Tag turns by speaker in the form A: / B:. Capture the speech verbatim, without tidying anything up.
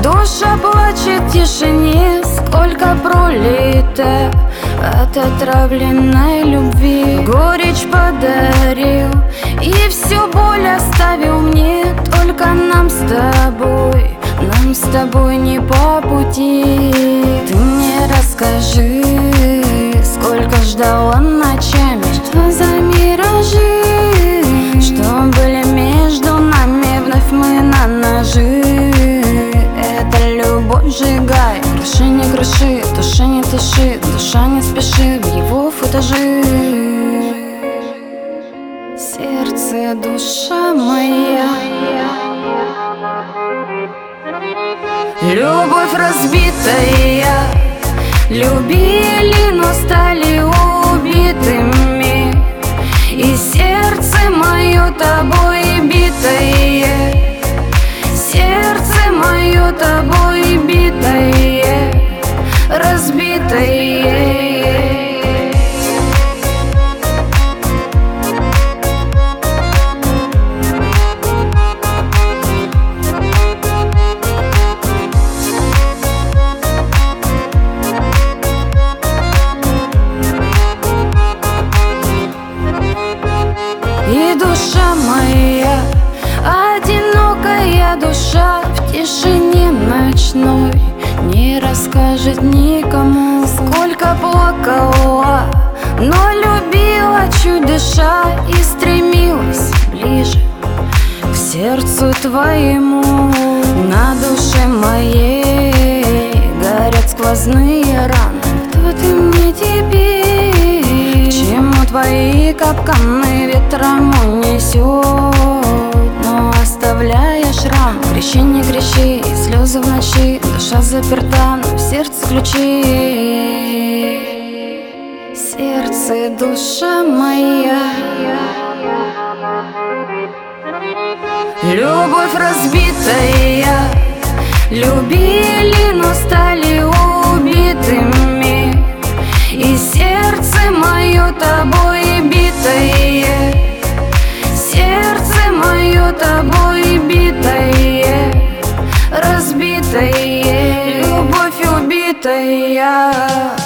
A: Душа плачет в тишине, сколько пролито от отравленной любви. Горечь подарил и всю боль оставил мне. Только нам с тобой, нам с тобой не по пути. Ты мне расскажи, сколько ждала ночами, что за миражи, что были между нами, вновь мы на ножи. Эта любовь сжигает, круши не круши, туши не туши, душа не спеши в его футажи. Сердце, душа моя, любовь разбитая, любили, но стали убитыми. И сердце мое тобой битое, сердце мое тобой битое, разбитое. И душа моя, одинокая душа, в тишине ночной не расскажет никому, сколько плакала, но любила чуть дыша и стремилась ближе к сердцу твоему. На душе моей горят сквозные раны. Кто ты мне теперь? К чему твои капканы ветром унесет, но оставляя шрам? Кричи, не кричи, слезы в ночи, душа заперта, но в сердце ключи. Сердце, душа моя, любовь разбитая, любили, но стали убитыми. И сердце мое тобой битое, сердце мое тобой битое, разбитое, любовь убитая.